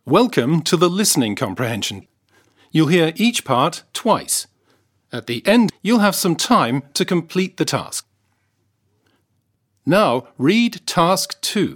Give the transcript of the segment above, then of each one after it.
Welcome to the listening comprehension. You'll hear each part twice. At the end, you'll have some time to complete the task. Now, read Task 2.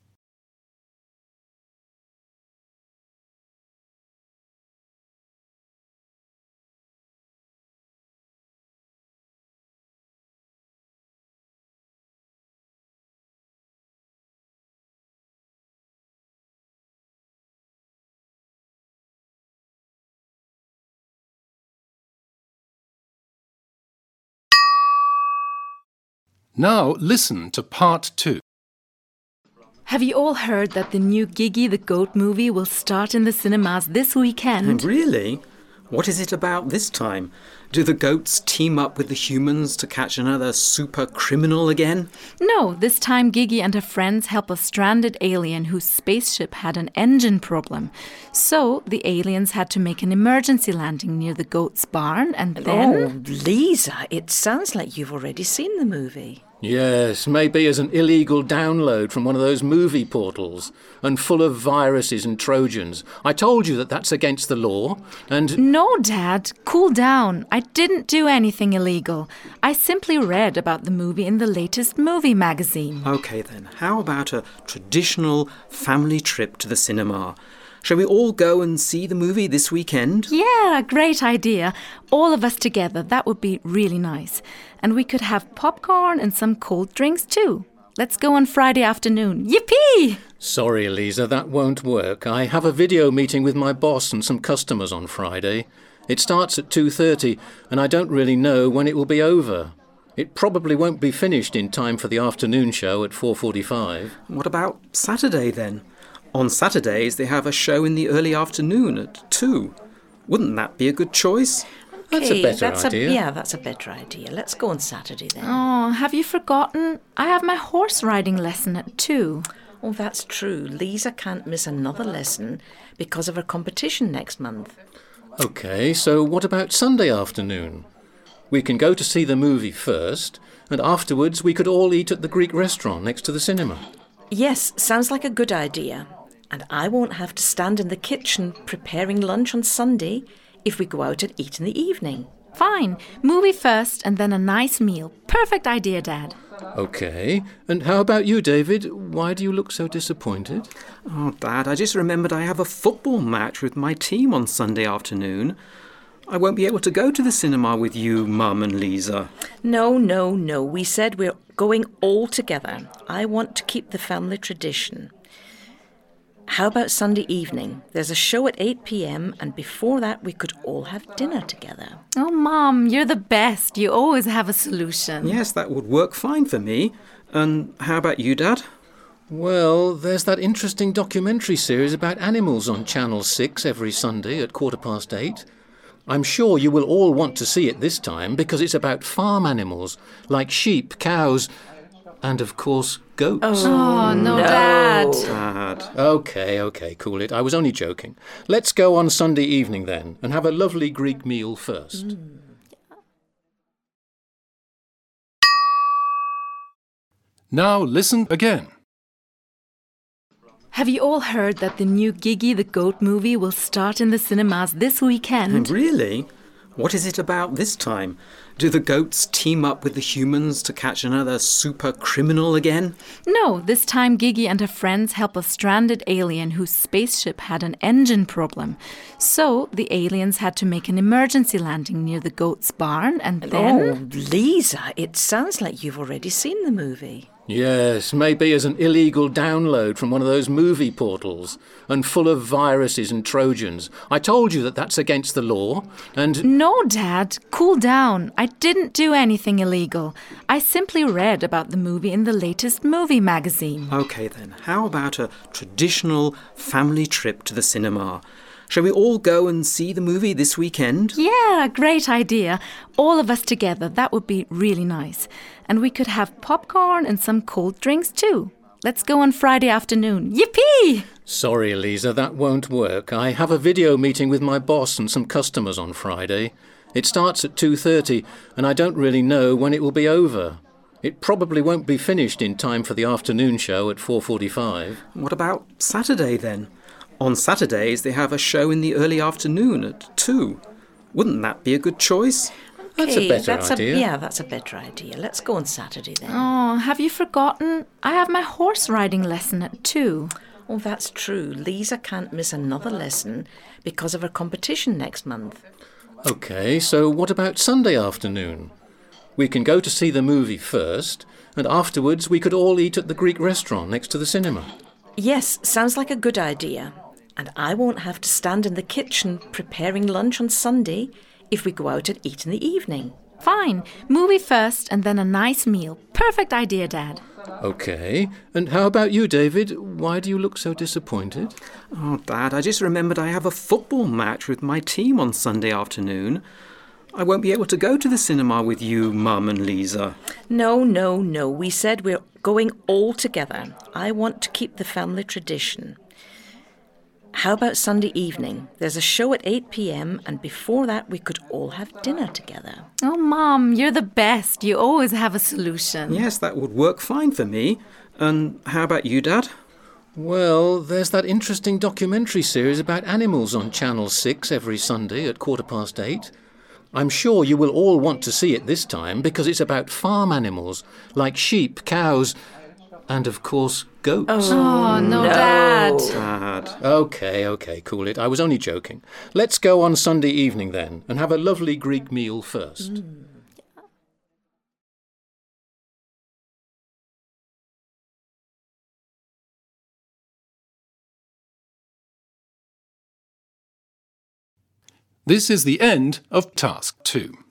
Now listen to Part 2. Have you all heard that the new Gigi the Goat movie will start in the cinemas this weekend? Really? What is it about this time? Do the goats team up with the humans to catch another super criminal again? No, this time Gigi and her friends help a stranded alien whose spaceship had an engine problem. So the aliens had to make an emergency landing near the goat's barn and then... Oh, Lisa, it sounds like you've already seen the movie. Yes, maybe as an illegal download from one of those movie portals, and full of viruses and Trojans. I told you that that's against the law, and... No, Dad, cool down. I didn't do anything illegal. I simply read about the movie in the latest movie magazine. OK then, how about a traditional family trip to the cinema? Shall we all go and see the movie this weekend? Yeah, great idea. All of us together, that would be really nice. And we could have popcorn and some cold drinks too. Let's go on Friday afternoon. Yippee! Sorry, Elisa, that won't work. I have a video meeting with my boss and some customers on Friday. It starts at 2:30, and I don't really know when it will be over. It probably won't be finished in time for the afternoon show at 4:45. What about Saturday then? On Saturdays, they have a show in the early afternoon at 2. Wouldn't that be a good choice? That's a better idea. That's a better idea. Let's go on Saturday then. Oh, have you forgotten? I have my horse riding lesson at 2. Oh, that's true. Lisa can't miss another lesson because of her competition next month. OK, so what about Sunday afternoon? We can go to see the movie first, and afterwards we could all eat at the Greek restaurant next to the cinema. Yes, sounds like a good idea. And I won't have to stand in the kitchen preparing lunch on Sunday if we go out and eat in the evening. Fine. Movie first and then a nice meal. Perfect idea, Dad. OK. And how about you, David? Why do you look so disappointed? Oh, Dad, I just remembered I have a football match with my team on Sunday afternoon. I won't be able to go to the cinema with you, Mum and Lisa. No. We said we're going all together. I want to keep the family tradition. How about Sunday evening? There's a show at 8 p.m. and before that we could all have dinner together. Oh, Mom, you're the best. You always have a solution. Yes, that would work fine for me. And how about you, Dad? Well, there's that interesting documentary series about animals on Channel 6 every Sunday at 8:15. I'm sure you will all want to see it this time because it's about farm animals, like sheep, cows, and, of course, goats. Oh, no, Dad. Dad. OK, cool it. I was only joking. Let's go on Sunday evening then and have a lovely Greek meal first. Now listen again. Have you all heard that the new Gigi the Goat movie will start in the cinemas this weekend? Really? What is it about this time? Do the goats team up with the humans to catch another super criminal again? No, this time Gigi and her friends help a stranded alien whose spaceship had an engine problem. So the aliens had to make an emergency landing near the goat's barn and then... Oh, Lisa, it sounds like you've already seen the movie. Yes, maybe as an illegal download from one of those movie portals, and full of viruses and Trojans. I told you that that's against the law, and... No, Dad, cool down. I didn't do anything illegal. I simply read about the movie in the latest movie magazine. OK then, how about a traditional family trip to the cinema? Shall we all go and see the movie this weekend? Yeah, great idea. All of us together, that would be really nice. And we could have popcorn and some cold drinks too. Let's go on Friday afternoon. Yippee! Sorry, Elisa, that won't work. I have a video meeting with my boss and some customers on Friday. It starts at 2:30, and I don't really know when it will be over. It probably won't be finished in time for the afternoon show at 4:45. What about Saturday then? On Saturdays, they have a show in the early afternoon at 2. Wouldn't that be a good choice? That's a better idea. That's a better idea. Let's go on Saturday then. Oh, have you forgotten? I have my horse riding lesson at 2. Oh, that's true. Lisa can't miss another lesson because of her competition next month. OK, so what about Sunday afternoon? We can go to see the movie first, and afterwards we could all eat at the Greek restaurant next to the cinema. Yes, sounds like a good idea. And I won't have to stand in the kitchen preparing lunch on Sunday if we go out and eat in the evening. Fine. Movie first and then a nice meal. Perfect idea, Dad. OK, and how about you, David? Why do you look so disappointed? Oh, Dad, I just remembered I have a football match with my team on Sunday afternoon. I won't be able to go to the cinema with you, Mum and Lisa. No. We said we're going all together. I want to keep the family tradition. How about Sunday evening? There's a show at 8 p.m. and before that we could all have dinner together. Oh, Mom, you're the best. You always have a solution. Yes, that would work fine for me. And how about you, Dad? Well, there's that interesting documentary series about animals on Channel 6 every Sunday at 8:15. I'm sure you will all want to see it this time because it's about farm animals like sheep, cows, and of course goats. Oh, no, Dad. Dad. OK, cool it. I was only joking. Let's go on Sunday evening then and have a lovely Greek meal first. This is the end of Task 2.